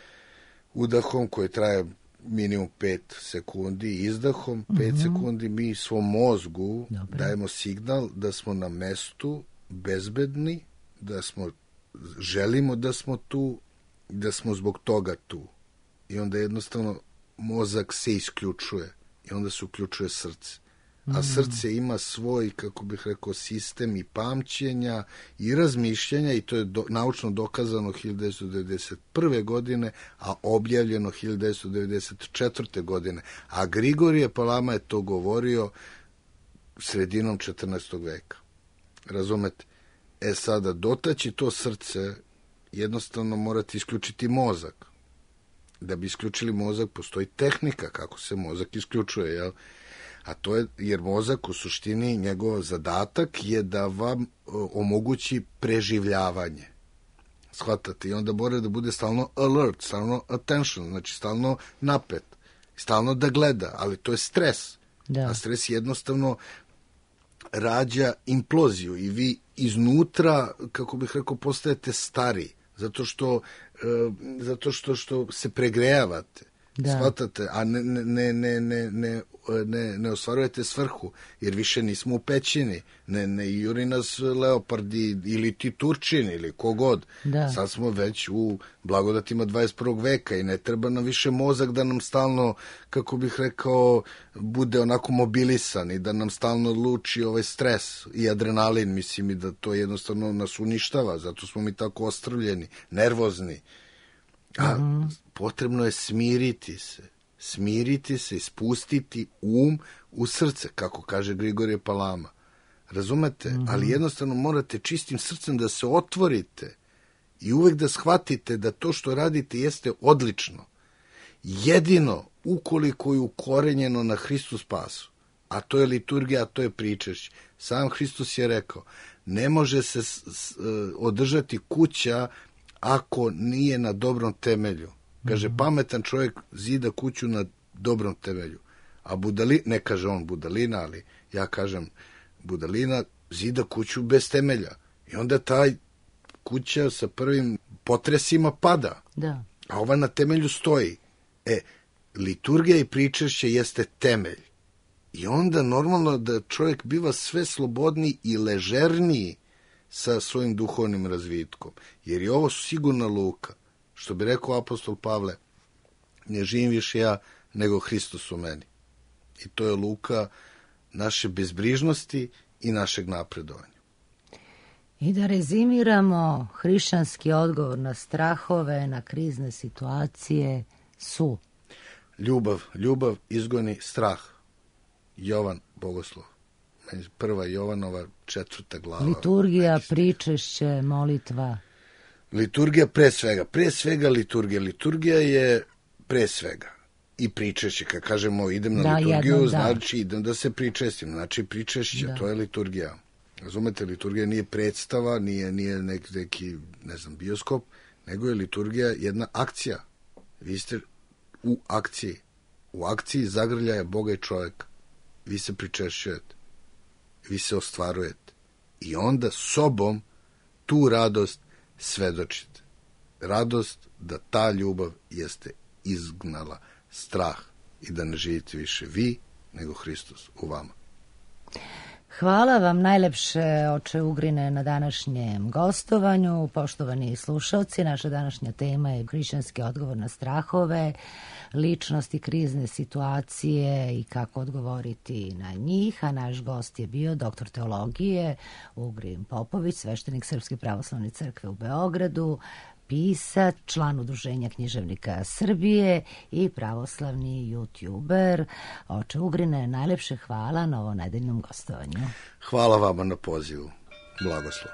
udahom koji traje minimum pet sekundi, izdahom pet mm-hmm. sekundi, mi svom mozgu Dobre. Dajemo signal da smo na mestu bezbedni, da smo želimo da smo tu, da smo zbog toga tu. I onda jednostavno mozak se isključuje i onda se uključuje srce. A srce ima svoj, kako bih rekao, sistem i pamćenja i razmišljanja i to je do, naučno dokazano hiljadu devetsto devedeset prve. godine, a objavljeno hiljadu devetsto devedeset četvrte. godine. A Grigorije Palama je to govorio sredinom četrnaestog veka. Razumete? E sada, dotaći to srce, jednostavno morate isključiti mozak. Da bi isključili mozak, postoji tehnika kako se mozak isključuje, jel? A to je, jer mozak u suštini, njegov zadatak je da vam o, omogući preživljavanje. Shvatate? I onda mora da bude stalno alert, stalno attention, znači stalno napet, stalno da gleda, ali to je stres. Da. A stres jednostavno rađa imploziju i vi iznutra, kako bih rekao, postajete stari, zato što, e, zato što, što se pregrejavate. Da. Shvatate, a ne, ne, ne, ne, ne, ne, ne ostvarujete svrhu, jer više nismo u pećini, ne, ne juri nas leopardi ili ti Turčini ili kogod. Da. Sad smo već u blagodatima dvadeset prvog veka i ne treba nam više mozak da nam stalno, kako bih rekao, bude onako mobilisan i da nam stalno luči ovaj stres i adrenalin, mislim, i da to jednostavno nas uništava, zato smo mi tako ostrvljeni, nervozni. A mm-hmm. potrebno je smiriti se, smiriti se i spustiti um u srce, kako kaže Grigorije Palama. Razumete? Mm-hmm. Ali jednostavno morate čistim srcem da se otvorite i uvek da shvatite da to što radite jeste odlično. Jedino ukoliko je ukorenjeno na Hristu spasu. a to je liturgija, a to je pričešće. Sam Hristos je rekao, ne može se s, s, održati kuća ako nije na dobrom temelju. Kaže, pametan čovjek zida kuću na dobrom temelju. A budali, ne kaže on budalina, ali ja kažem budalina zida kuću bez temelja. I onda taj kuća sa prvim potresima pada. Da. A ova na temelju stoji. E, liturgija i pričešće jeste temelj. I onda normalno da čovjek biva sve slobodniji i ležerniji sa svojim duhovnim razvitkom. Jer je ovo sigurna luka. Što bi rekao apostol Pavle, ne živim više ja, nego Hristos u meni. I to je luka naše bezbrižnosti i našeg napredovanja. I da rezimiramo, hrišćanski odgovor na strahove, na krizne situacije su ljubav, ljubav izgoni strah. Jovan Bogoslov. Prva Jovanova četvrta glava. Liturgija, pričešće, molitva. Liturgija pre svega. Pre svega liturgija. Liturgija je pre svega. I pričešće. Kad kažemo idem na da, liturgiju, jednom, znači da. idem da se pričestim. Znači pričešće, da. To je liturgija. Razumete, liturgija nije predstava, nije, nije nek, neki, ne znam, bioskop, nego je liturgija jedna akcija. Vi ste u akciji. U akciji zagrljaja Boga i čovjeka. Vi se pričešćujete. Vi se ostvarujete. I onda sobom tu radost svedočite. Radost da ta ljubav jeste izgnala strah i da ne živite više vi, nego Hristos u vama. Hvala vam najlepše, oče Ugrine, na današnjem gostovanju. Poštovani slušalci, naša današnja tema je hrišćanski odgovor na strahove, ličnosti, krizne situacije i kako odgovoriti na njih. A naš gost je bio doktor teologije Ugrin Popović, sveštenik Srpske pravoslavne crkve u Beogradu, pisac, član Udruženja književnika Srbije i pravoslavni youtuber. Oče Ugrine, najlepše hvala na ovo nedeljnom gostovanju. Hvala vama na pozivu. Blagoslov.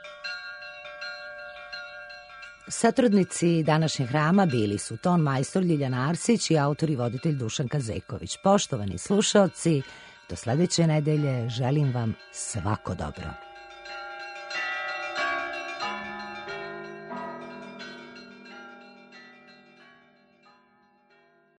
Satrudnici današnjeg hrama bili su ton majstor Ljiljana Arsić i autor i voditelj Dušan Kazeković. Poštovani slušaoci, do sledeće nedelje želim vam svako dobro.